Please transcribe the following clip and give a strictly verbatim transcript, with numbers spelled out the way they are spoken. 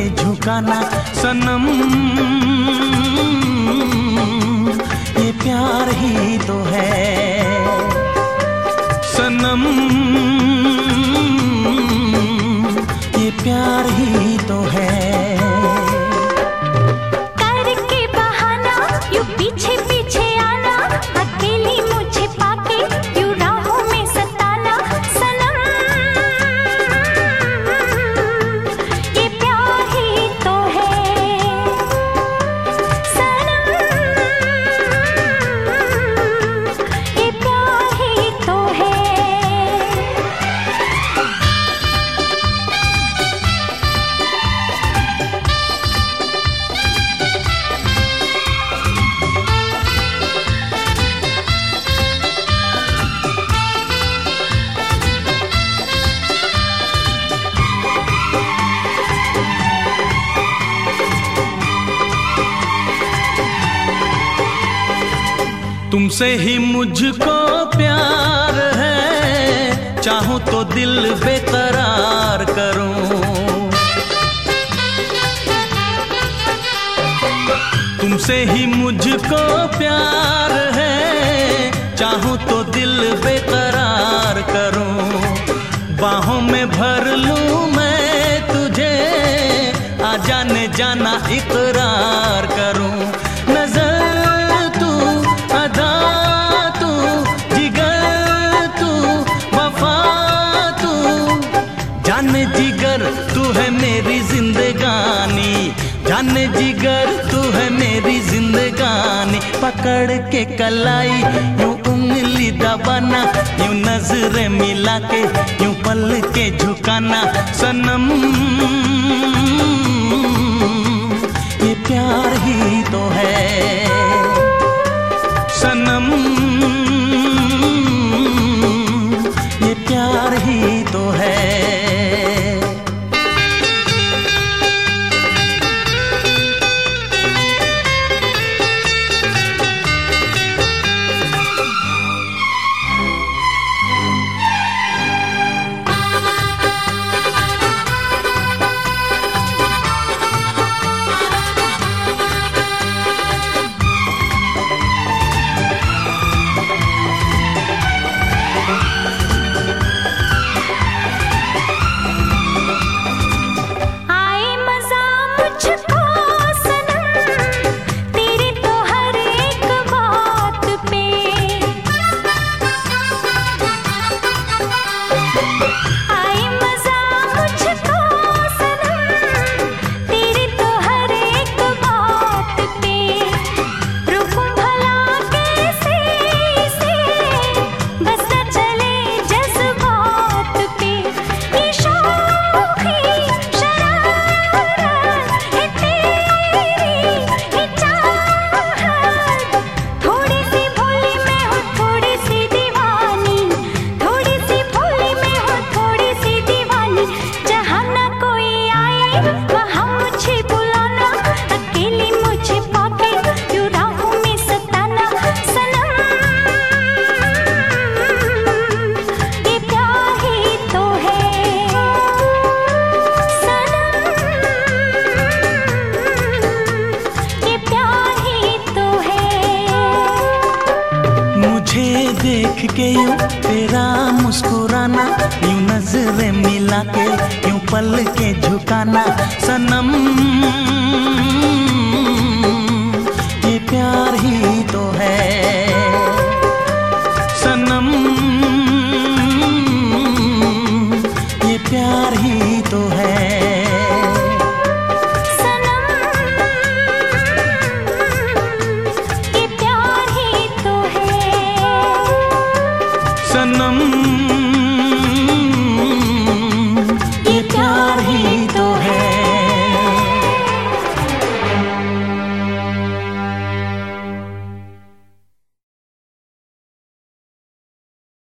के झुकाना सनम, ये प्यार ही तो है सनम, ये प्यार ही तो है। करके बहाना यूं पीछे पीछे आना, अकेली मुझे पाके यूं राहों में सताना सनम, ये प्यार ही तो है सनम, ये प्यार ही तो है। तुमसे ही मुझको प्यार है, चाहूं तो दिल बेकरार करूं। तुमसे ही मुझको प्यार है, चाहूं तो दिल बेकरार करूं। बाहों में भर लूं मैं तुझे, आ जाने जाना इकरार करूं। नजर तू, अदा तू, जिगर तू, वफा तू, जाने जिगर तू है मेरी जिंदगानी, जाने जिगर तू है मेरी जिंदगानी। पकड़ के कलाई यूं उंगली दबाना, यूं नजरें मिला के यूं पल के झुकाना सनम, ये प्यार ही तो है सनम, ये प्यार ही तो है। देख के यूं तेरा मुस्कुराना, यूं नजरें मिला के यूं पल के झुकाना सनम,